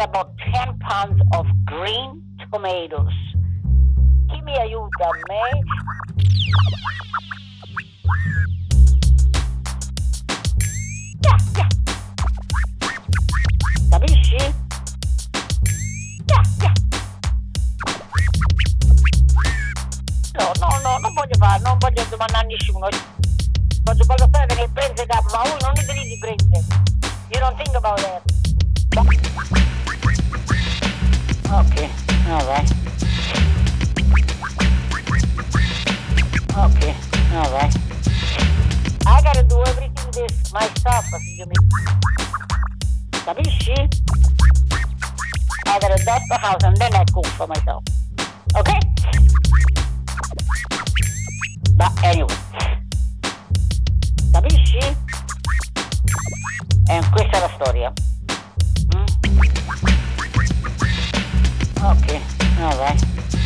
get about 10 pounds of green tomatoes. Chi mi aiuta a me? Capisci? No, non voglio domandare a nessuno. Voglio fare che prende capo, ma voi non ne devi prendere. You don't think about that. Okay, alright. Okay, alright. I gotta do everything this myself, figlio mio. Capisci? I gotta dust the house and then I cook for myself. Okay? But anyway. Capisci? E questa è la storia. Ok, alright.